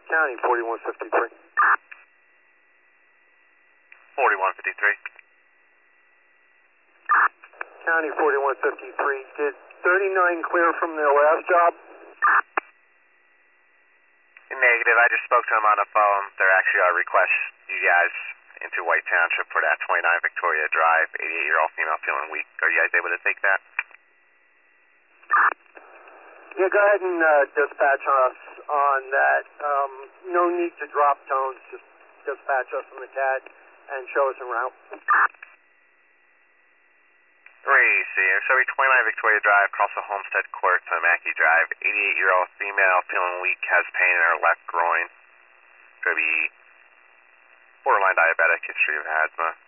County 4153. 4153. County 4153. Did 39 clear from their last job? Negative. I just spoke to them on the phone. They're actually going to request you guys into White Township for that 29 Victoria Drive, 88-year-old female feeling weak. Are you guys able to take that? Yeah, go ahead and dispatch us on that. No need to drop tones. Just dispatch us from the CAD and show us en route. Sorry, 29 Victoria Drive, across the Homestead Court to Mackey Drive. 88-year-old female feeling weak, has pain in her left groin. Could be borderline diabetic, history of asthma.